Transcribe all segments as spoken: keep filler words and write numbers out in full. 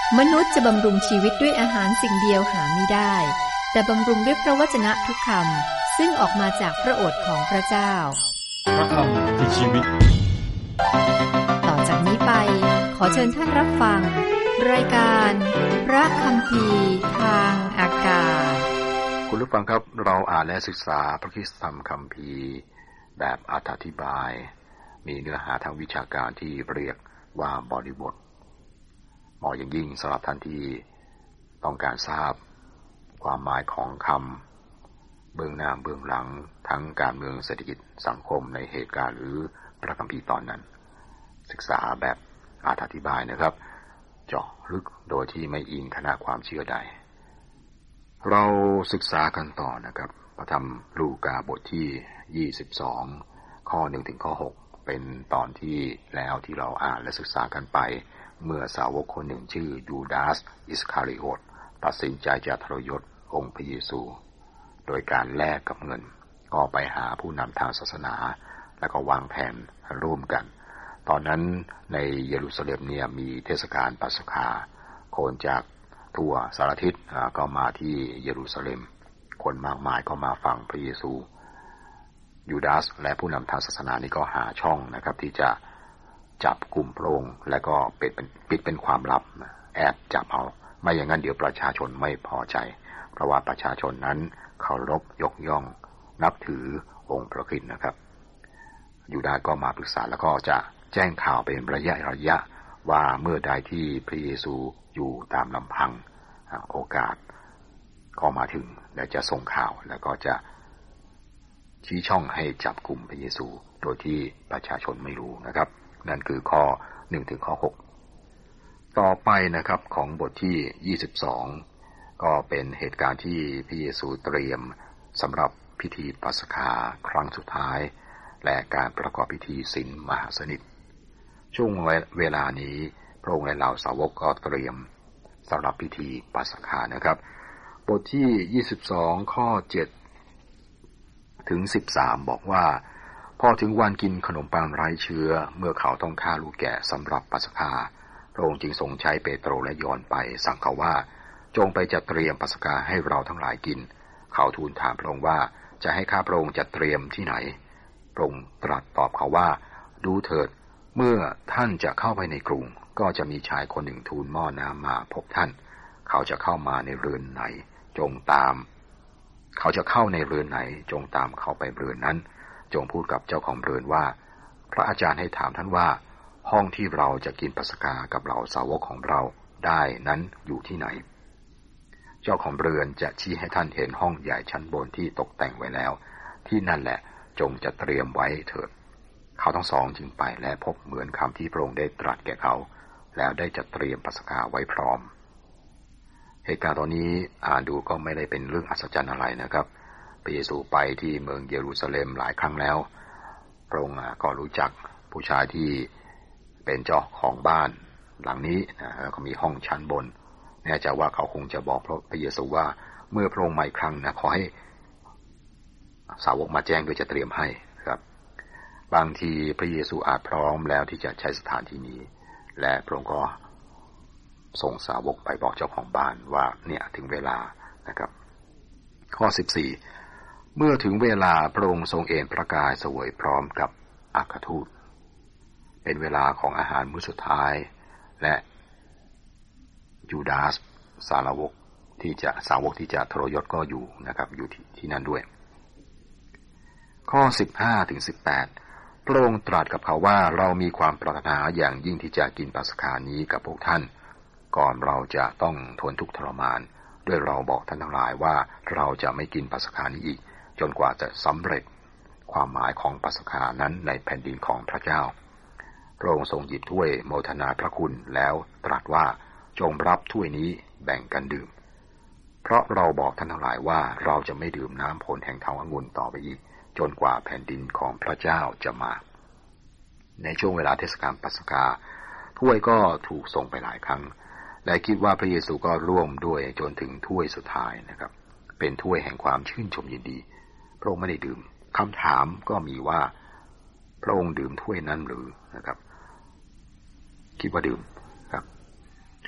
มนุษย์จะบำรุงชีวิตด้วยอาหารสิ่งเดียวหาไม่ได้แต่บำรุงด้วยพระวจนะทุกคำซึ่งออกมาจากพระโอษฐ์ของพระเจ้าพระคำคือชีวิตต่อจากนี้ไปขอเชิญท่านรับฟังรายการพระคัมภีร์ทางอากาศคุณผู้ฟังครับเราอ่านและศึกษาพระคริสตธรรมคัมภีร์แบบอธิบายมีเนื้อหาทางวิชาการที่เรียกว่าบริบทเหมาะอย่างยิ่งสำหรับท่านที่ต้องการทราบความหมายของคำเบื้องหน้าเบื้องหลังทั้งการเมืองเศรษฐกิจสังคมในเหตุการณ์หรือพระคัมภีร์ตอนนั้นศึกษาแบบอธิบายนะครับเจาะลึกโดยที่ไม่อิงคณะความเชื่อใดเราศึกษากันต่อนะครับพระธรรมลูกาบทที่ยี่สิบสองข้อหนึ่งถึงข้อหกเป็นตอนที่แล้วที่เราอ่านและศึกษากันไปเมื่อสาวกคนหนึ่งชื่อยูดาสอิสคาริโอตตัดสินใจจะทรยศองค์พระเยซูโดยการแลกกับเงินก็ไปหาผู้นำทางศาสนาแล้วก็วางแผนร่วมกันตอนนั้นในเยรูซาเล็มเนี่ยมีเทศกาลปัสกาคนจากทั่วสารทิศก็มาที่เยรูซาเล็มคนมากมายก็มาฟังพระเยซูยูดาสและผู้นำทางศาสนานี่ก็หาช่องนะครับที่จะจับกลุ่มพระองค์และก็ปิดเป็นปิดเป็นความลับแอบจับเอาไม่อย่างนั้นเดี๋ยวประชาชนไม่พอใจเพราะว่าประชาชนนั้นเคารพยกย่องนับถือองค์พระคริสต์นะครับยูดาสก็มาปรึกษาแล้วก็จะแจ้งข่าวเป็นระยะระยะว่าเมื่อใดที่พระเยซูอยู่ตามลำพังโอกาสก็มาถึงและจะส่งข่าวแล้วก็จะชี้ช่องให้จับกลุ่มพระเยซูโดยที่ประชาชนไม่รู้นะครับนั่นคือข้อหนึ่งถึงข้อหกต่อไปนะครับของบทที่ยี่สิบสองก็เป็นเหตุการณ์ที่พระเยซูเตรียมสำหรับพิธีปัสกาครั้งสุดท้ายและการประกอบพิธีศีลมหาสนิทช่วงเวลานี้พระองค์และเหล่าสาวกก็เตรียมสำหรับพิธีปัสกานะครับบทที่ยี่สิบสองข้อเจ็ดถึงสิบสามบอกว่าพอถึงวันกินขนมปังไร้เชื้อเมื่อเขาต้องฆ่าลูกแกะสำหรับปัสกาพระองค์จึงทรงใช้เปโตรและยอห์นไปสั่งเขาว่าจงไปจัดเตรียมปัสกาให้เราทั้งหลายกินเขาทูลถามพระองค์ว่าจะให้ข้าพระองค์จัดเตรียมที่ไหนพระองค์ตรัสตอบเขาว่าดูเถิดเมื่อท่านจะเข้าไปในกรุงก็จะมีชายคนหนึ่งทูลหม้อน้ำมาพบท่านเขาจะเข้ามาในเรือนไหนจงตามเขาจะเข้าในเรือนไหนจงตามเขาไปเรือนนั้นจงพูดกับเจ้าของเรือนว่าพระอาจารย์ให้ถามท่านว่าห้องที่เราจะกินปัสกากับเหล่าสาวกของเราได้นั้นอยู่ที่ไหนเจ้าของเรือนจะชี้ให้ท่านเห็นห้องใหญ่ชั้นบนที่ตกแต่งไว้แล้วที่นั่นแหละจงจะเตรียมไว้เถิดเขาทั้งสองจึงไปและพบเหมือนคำที่พระองค์ได้ตรัสแก่เขาแล้วได้จัดเตรียมปัสกาไว้พร้อมเหตุการณ์ตอนนี้อ่านดูก็ไม่ได้เป็นเรื่องอัศจรรย์อะไรนะครับพระเยซูไปที่เมืองเยรูซาเล็มหลายครั้งแล้วพระองค์ก็รู้จักผู้ชายที่เป็นเจ้าของบ้านหลังนี้นะแล้วก็มีห้องชั้นบนแน่ใจว่าเขาคงจะบอกพระเยซูว่าเมื่อพระองค์มาอีกครั้งนะขอให้สาวกมาแจ้งโดยจะเตรียมให้ครับบางทีพระเยซูอาจพร้อมแล้วที่จะใช้สถานที่นี้และพระองค์ก็ส่งสาวกไปบอกเจ้าของบ้านว่าเนี่ยถึงเวลานะครับข้อสิบสี่เมื่อถึงเวลาพระองค์ทรงเอนพระกายเสวยพร้อมกับอัครทูตเป็นเวลาของอาหารมื้อสุดท้ายและยูดาสสาวกที่จะสาวกที่จะทรยศก็อยู่นะครับอยู่ที่ที่นั่นด้วยข้อสิบห้าถึงสิบแปดพระองค์ตรัสกับเขาว่าเรามีความปรารถนาอย่างยิ่งที่จะกินปัสกานี้กับพวกท่านก่อนเราจะต้องทนทุกข์ทรมานด้วยเราบอกท่านทั้งหลายว่าเราจะไม่กินปัสกานี้อีกจนกว่าจะสำเร็จความหมายของปัสกานั้นในแผ่นดินของพระเจ้าพระองค์ทรงหยิบถ้วยโมทนาพระคุณแล้วตรัสว่าจงรับถ้วยนี้แบ่งกันดื่มเพราะเราบอกท่านทั้งหลายว่าเราจะไม่ดื่มน้ำผลแห่งเถาองุ่นต่อไปอีกจนกว่าแผ่นดินของพระเจ้าจะมาในช่วงเวลาเทศกาลปัสกาถ้วยก็ถูกส่งไปหลายครั้งและคิดว่าพระเยซูก็ร่วมด้วยจนถึงถ้วยสุดท้ายนะครับเป็นถ้วยแห่งความชื่นชมยินดีพระองค์ไม่ได้ดื่มคำถามก็มีว่าพระองค์ดื่มถ้วยนั้นหรือนะครับคิดว่าดื่มครับท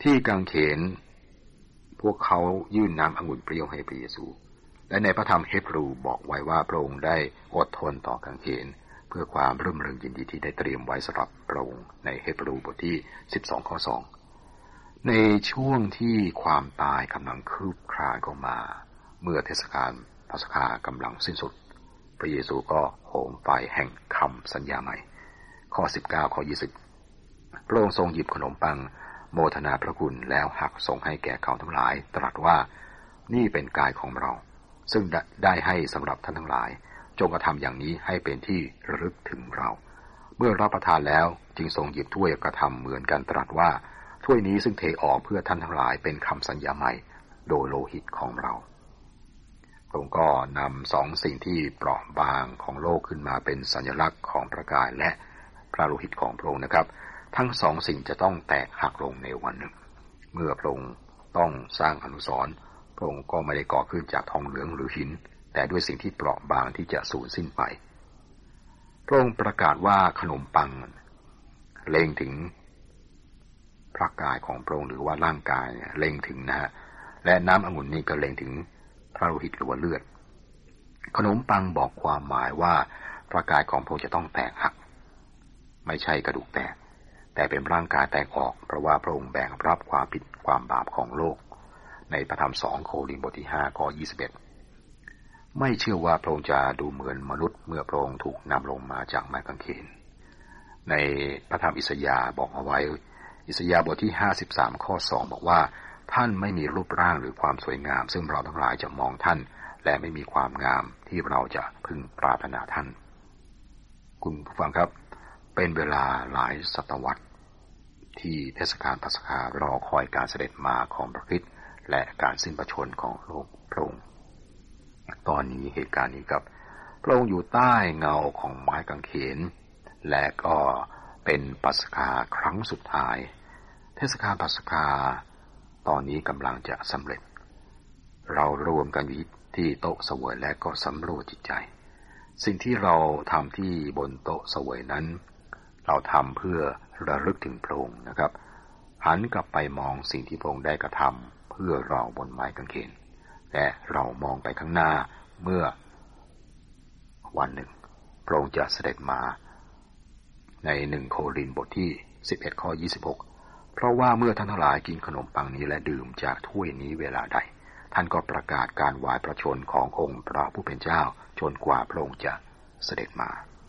ที่กางเขนพวกเขายื่นน้ำองุ่นเปรี้ยวให้พระเยซูและในพระธรรมเฮบรูบอกไว้ว่าพระองค์ได้อดทนต่อกางเขนเพื่อความรื่นเริงยินดีที่ได้เตรียมไว้สำหรับพระองค์ในเฮบรูบทที่สิบสองข้อสองในช่วงที่ความตายกำลังคืบคลานเข้ามาเมื่อเทศกาลปัสกากำลังสิ้นสุดพระเยซูก็โหมไฟแห่งคำสัญญาใหม่ข้อสิบเก้าข้อยี่สิบพระองค์ทรงหยิบขนมปังโมทนาพระคุณแล้วหักส่งให้แก่เขาทั้งหลายตรัสว่านี่เป็นกายของเราซึ่งได้ให้สำหรับท่านทั้งหลายจงกระทำอย่างนี้ให้เป็นที่ระลึกถึงเราเมื่อรับประทานแล้วจึงทรงหยิบถ้วยกระทำเหมือนกันตรัสว่าถ้วยนี้ซึ่งเทออกเพื่อท่านทั้งหลายเป็นคำสัญญาใหม่โดยโลหิตของเราพระองค์ก็นำสองสิ่งที่เปราะบางของโลกขึ้นมาเป็นสัญลักษณ์ของพระกายและพระโลหิตของพระองค์นะครับทั้งสองสิ่งจะต้องแตกหักลงในวันหนึ่งเมื่อพระองค์ต้องสร้างอนุสรณ์พระองค์ก็ไม่ได้ก่อขึ้นจากทองเหลืองหรือหินแต่ด้วยสิ่งที่เปราะบางที่จะสูญสิ้นไปพระองค์ประกาศว่าขนมปังเล็งถึงพระกายของพระองค์หรือว่าร่างกายเล็งถึงนะฮะและน้ำองุ่นนี้ก็เล็งถึงพระโลหิตหรือว่าเลือดขนมปังบอกความหมายว่าพระกายของพระองค์จะต้องแตกหักไม่ใช่กระดูกแตกแต่เป็นร่างกายแตกออกเพราะว่าพระองค์แบกรับความผิดความบาปของโลกในพระธรรมสองโครินธ์บทที่ห้าข้อยี่สิบเอ็ดไม่เชื่อว่าพระองค์จะดูเหมือนมนุษย์เมื่อพระองค์ถูกนำลงมาจากไม้กางเขนในพระธรรมอิสยาห์บอกเอาไว้อิสยาห์บทที่ห้าสิบสามข้อสองบอกว่าท่านไม่มีรูปร่างหรือความสวยงามซึ่งเราทั้งหลายจะมองท่านและไม่มีความงามที่เราจะพึงปรารถนาท่านคุณผู้ฟังครับเป็นเวลาหลายศตวรรษที่เทศกาลปัสการอคอยการเสด็จมาของพระคริสต์และการสิ้นพระชนม์ของโลกพระองค์ตอนนี้เหตุการณ์นี้ครับพระองค์อยู่ใต้เงาของไม้กางเขนและก็เป็นปัสกาครั้งสุดท้ายเทศกาลปัสกาตอนนี้กำลังจะสำเร็จเรารวมกันอยู่ที่โต๊ะเสวยและก็สำรวจจิตใจสิ่งที่เราทำที่บนโต๊ะเสวยนั้นเราทำเพื่อระลึกถึงพระองค์นะครับหันกลับไปมองสิ่งที่พระองค์ได้กระทำเพื่อเราบนไม้กางเขนและเรามองไปข้างหน้าเมื่อวันหนึ่งพระองค์จะเสด็จมาในหนึ่งโครินธ์บทที่สิบเอ็ดข้อยี่สิบหกเพราะว่าเมื่อท่านทั้งหลายกินขนมปังนี้และดื่มจากถ้วยนี้เวลาใดท่านก็ประกาศการวายพระชนม์ขององค์พระผู้เป็นเจ้าจนกว่าพระองค์จะเสด็จมา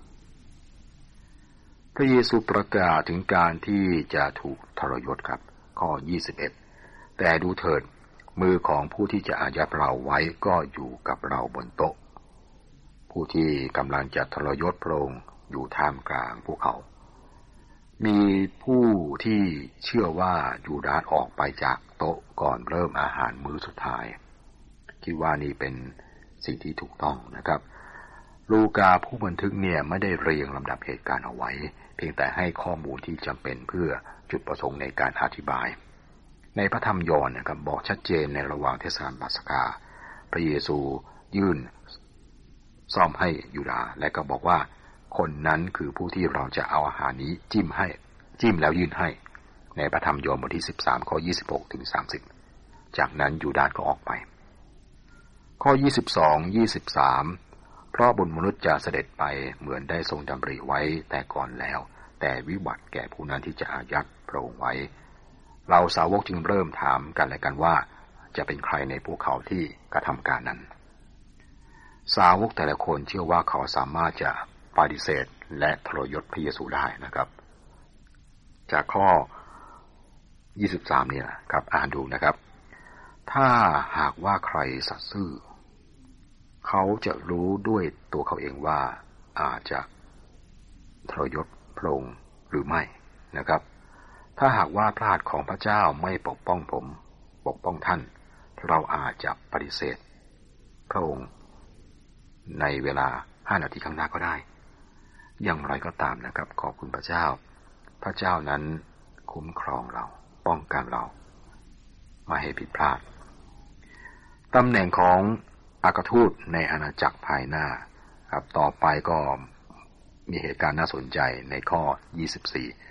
พระเยซูประกาศถึงการที่จะถูกทรยศครับข้อยี่สิบเอ็ดแต่ดูเถิดมือของผู้ที่จะอายัดเราไว้ก็อยู่กับเราบนโต๊ะผู้ที่กำลังจะทรยศพระองค์อยู่ท่ามกลางพวกเขามีผู้ที่เชื่อว่ายูดาสออกไปจากโต๊ะก่อนเริ่มอาหารมื้อสุดท้ายคิดว่านี่เป็นสิ่งที่ถูกต้องนะครับลูกาผู้บันทึกเนี่ยไม่ได้เรียงลำดับเหตุการณ์เอาไว้เพียงแต่ให้ข้อมูลที่จำเป็นเพื่อจุดประสงค์ในการอธิบายในพระธรรมยอห์นนะครับบอกชัดเจนในระหว่างเทศกาลปัสกาพระเยซูยื่นซ่อมให้ยูดาสและก็บอกว่าคนนั้นคือผู้ที่เราจะเอาอาหารนี้จิ้มให้จิ้มแล้วยื่นให้ในพระธรรมยอห์นบทที่สิบสามข้อยี่สิบหกถึงสามสิบจากนั้นยูดาสก็ออกไปข้อยี่สิบสอง ยี่สิบสามเพราะบุตรมนุษย์จะเสด็จไปเหมือนได้ทรงดำริไว้แต่ก่อนแล้วแต่วิบัติแก่ผู้นั้นที่จะอายัดพระองค์ไว้เราสาวกจึงเริ่มถามกันและกันว่าจะเป็นใครในพวกเขาที่กระทำการนั้นสาวกแต่ละคนเชื่อว่าเขาสามารถจะปฏิเสธและทรยศพระเยซูได้นะครับจากข้อยี่สิบสามนี่นะครับอ่านดูนะครับถ้าหากว่าใครสัตย์ซื่อเขาจะรู้ด้วยตัวเขาเองว่าอาจจะทรยศพระองค์หรือไม่นะครับถ้าหากว่าพระหัตถ์ของพระเจ้าไม่ปกป้องผมปกป้องท่านเราอาจจะปฏิเสธพระองค์ในเวลาห้านาทีข้างหน้าก็ได้อย่างไรก็ตามนะครับขอบคุณพระเจ้าพระเจ้านั้นคุ้มครองเราป้องกันเราไม่ให้ผิดพลาดตำแหน่งของอัครทูตในอาณาจักรภายหน้าครับต่อไปก็มีเหตุการณ์น่าสนใจในข้อยี่สิบสี่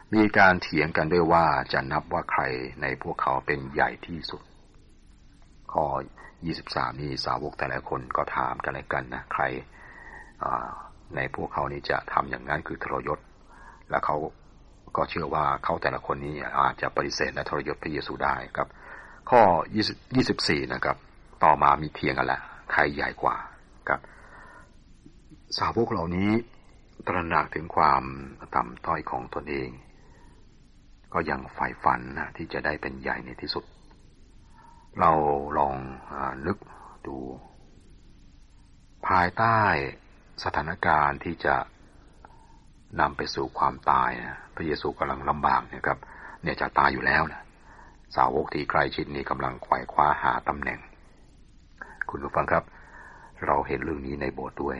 มีการเถียงกันด้วยว่าจะนับว่าใครในพวกเขาเป็นใหญ่ที่สุดข้อยี่สิบสามนี่สาวกแต่ละคนก็ถามกันและกันนะใครในพวกเขานี้จะทำอย่างนั้นคือทรยศและเขาก็เชื่อว่าเขาแต่ละคนนี้อาจจะปฏิเสธและทรยศพระเยซูได้ครับข้อยี่สิบสี่นะครับต่อมามีเถียงกันละใครใหญ่กว่าครับสาวกเหล่านี้ตระหนักถึงความต่ำต้อยของตนเองก็ยังใฝ่ฝันนะที่จะได้เป็นใหญ่ในที่สุดเราลองนึกดูภายใต้สถานการณ์ที่จะนำไปสู่ความตายนะพระเยซูกำลังลำบากนะครับเนี่ยจะตายอยู่แล้วนะสาวกที่ใกล้ชิดนี้กำลังไขว่คว้าหาตำแหน่งคุณผู้ฟังครับเราเห็นเรื่องนี้ในโบสถ์ด้วย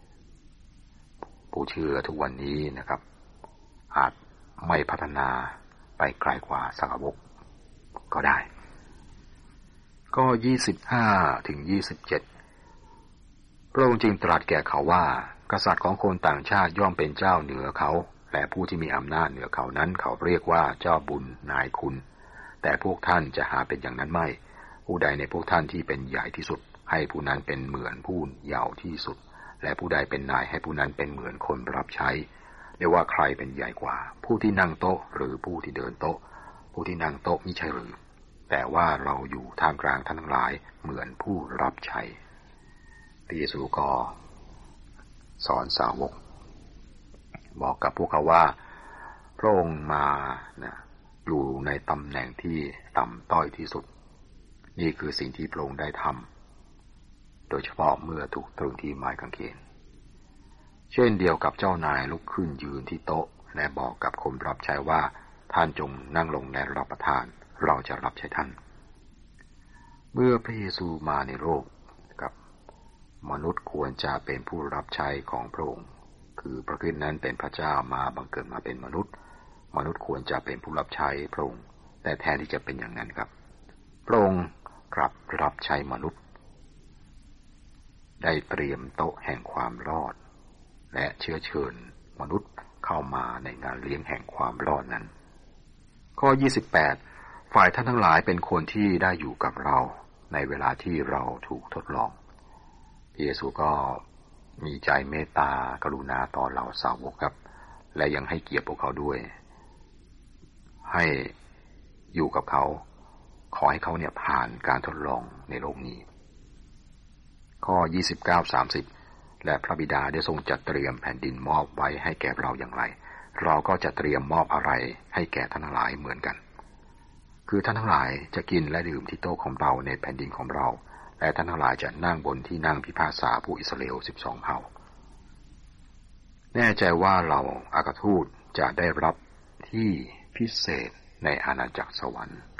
ผู้เชื่อทุกวันนี้นะครับอาจไม่พัฒนาไปไกลกว่าสาวกก็ได้ก็ยี่สิบห้าถึงยี่สิบเจ็ดพระองค์จึงตรัสแก่เขาว่ากษัตริย์ของคนต่างชาติย่อมเป็นเจ้าเหนือเขาและผู้ที่มีอำนาจเหนือเขานั้นเขาเรียกว่าเจ้าบุญนายคุณแต่พวกท่านจะหาเป็นอย่างนั้นไม่ผู้ใดในพวกท่านที่เป็นใหญ่ที่สุดให้ผู้นั้นเป็นเหมือนผู้เยาว์ที่สุดและผู้ใดเป็นนายให้ผู้นั้นเป็นเหมือนคนรับใช้เรียกว่าใครเป็นใหญ่กว่าผู้ที่นั่งโต๊ะหรือผู้ที่เดินโต๊ะผู้ที่นั่งโต๊ะมิใช่หรือแต่ว่าเราอยู่ท่ามกลางท่านทั้งหลายเหมือนผู้รับใช้พระเยซูก็สอนสาวกบอกกับพวกเขาว่าพระองค์มานะอยู่ในตำแหน่งที่ต่ำต้อยที่สุดนี่คือสิ่งที่พระองค์ได้ทำโดยเฉพาะเมื่อถูกตรึงที่ไม้กางเขนเช่นเดียวกับเจ้านายลุกขึ้นยืนที่โต๊ะและบอกกับคนรับใช้ว่าท่านจงนั่งลงและรับประทานเราจะรับใช้ท่านเมื่อพระเยซูมาในโลกกับมนุษย์ควรจะเป็นผู้รับใช้ของพระองค์คือพระคริสต์นั้นเป็นพระเจ้ามาบังเกิดมาเป็นมนุษย์มนุษย์ควรจะเป็นผู้รับใช้พระองค์แต่แทนที่จะเป็นอย่างนั้นครับพระองค์กลับรับใช้มนุษย์ได้เตรียมโต๊ะแห่งความรอดและเชื้อเชิญมนุษย์เข้ามาในงานเลี้ยงแห่งความรอดนั้นข้อยี่สิบแปดฝ่ายท่านทั้งหลายเป็นคนที่ได้อยู่กับเราในเวลาที่เราถูกทดลองพระเยซูก็มีใจเมตตากรุณาต่อเหล่าสาวกครับและยังให้เกียรติพวกเขาด้วยให้อยู่กับเขาขอให้เขาเนี่ยผ่านการทดลองในโลกนี้ข้อยี่สิบเก้า สามสิบและพระบิดาได้ทรงจัดเตรียมแผ่นดินมอบไว้ให้แก่เราอย่างไรเราก็จะเตรียมมอบอะไรให้แก่ท่านทั้งหลายเหมือนกันคือท่านทั้งหลายจะกินและดื่มที่โต๊ะของเราในแผ่นดินของเราและท่านทั้งหลายจะนั่งบนที่นั่งพิพากษาผู้อิสราเอลสิบสองเผ่าแน่ใจว่าเราอากาทูตจะได้รับที่พิเศษในอาณาจักรสวรรค์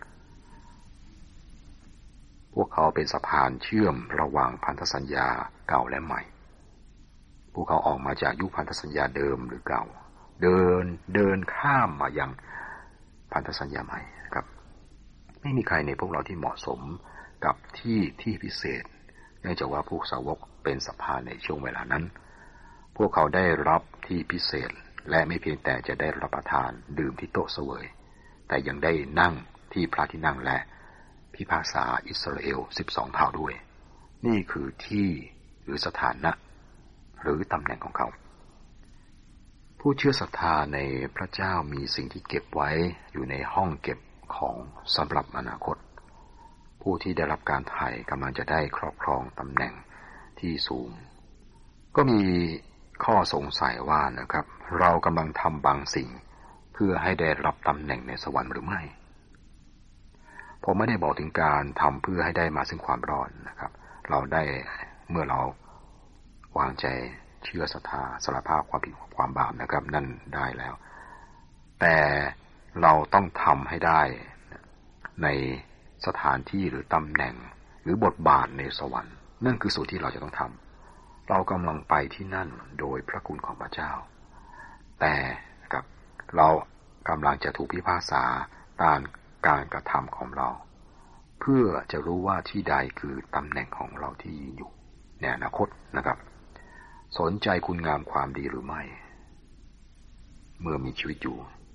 พวกเขาเป็นสะพานเชื่อมระหว่างพันธสัญญาเก่าและใหม่พวกเขาออกมาจากยุคพันธสัญญาเดิมหรือเก่าเดินเดินข้ามมายังพันธสัญญาใหม่ครับไม่มีใครในพวกเราที่เหมาะสมกับที่ที่พิเศษเนื่องจากว่าพวกสาวกเป็นสะพานในช่วงเวลานั้นพวกเขาได้รับที่พิเศษและไม่เพียงแต่จะได้รับประทานดื่มที่โต๊ะเสวยแต่ยังได้นั่งที่พระที่นั่งและพิพากษาอิสราเอลสิบสองเผ่าด้วยนี่คือที่หรือสถานะหรือตำแหน่งของเขาผู้เชื่อศรัทธาในพระเจ้ามีสิ่งที่เก็บไว้อยู่ในห้องเก็บของสำหรับอนาคตผู้ที่ได้รับการไถ่กำลังจะได้ครอบครองตำแหน่งที่สูงก็มีข้อสงสัยว่านะครับเรากำลังทำบางสิ่งเพื่อให้ได้รับตำแหน่งในสวรรค์หรือไม่ผมไม่ได้บอกถึงการทำเพื่อให้ได้มาซึ่งความรอดนะครับเราได้เมื่อเราวางใจเชื่อศรัทธาสารภาพความผิดความบาปนะครับนั่นได้แล้วแต่เราต้องทำให้ได้ในสถานที่หรือตำแหน่งหรือบทบาทในสวรรค์นั่นคือส่วนที่เราจะต้องทำเรากำลังไปที่นั่นโดยพระคุณของพระเจ้าแต่กับเรากำลังจะถูกพิพากษาตามการกระทำของเราเพื่อจะรู้ว่าที่ใดคือตำแหน่งของเราที่ยืนอยู่ในอนาคตนะครับสนใจคุณงามความดีหรือไม่เมื่อมีชีวิตอยู่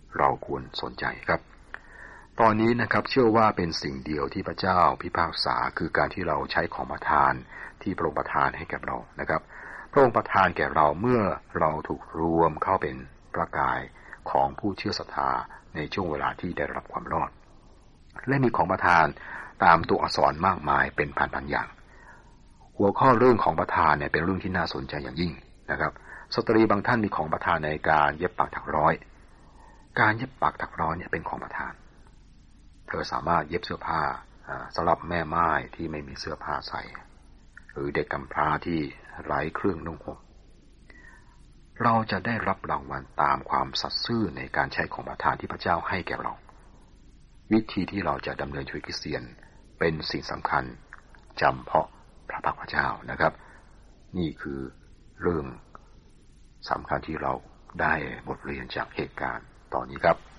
เราควรสนใจครับตอนนี้นะครับเชื่อว่าเป็นสิ่งเดียวที่พระเจ้าพิพากษาคือการที่เราใช้ของประทานที่พระองค์ประทานให้แก่เรานะครับพระองค์ประทานแก่เราเมื่อเราถูกรวมเข้าเป็นพระกายของผู้เชื่อศรัทธาในช่วงเวลาที่ได้รับความรอดและมีของประทานตามตัวอักษรมากมายเป็นพันๆอย่างหัวข้อเรื่องของประทานเนี่ยเป็นเรื่องที่น่าสนใจอย่างยิ่งนะครับสตรีบางท่านมีของประทานในการเย็บปักถักร้อยการเย็บปักถักร้อยเนี่ยเป็นของประทานเธอสามารถเย็บเสื้อผ้าสำหรับแม่ม่ายที่ไม่มีเสื้อผ้าใส่หรือเด็กกำพร้าที่ไร้เครื่องนุ่งห่มเราจะได้รับรางวัลตามความสัตย์ซื่อในการใช้ของประทานที่พระเจ้าให้แก่เราวิธีที่เราจะดำเนินชีวิตคริสเตียนเป็นสิ่งสำคัญจำเพาะพระพักพระเจ้านะครับนี่คือเรื่องสำคัญที่เราได้บทเรียนจากเหตุการณ์ตอนนี้ครับ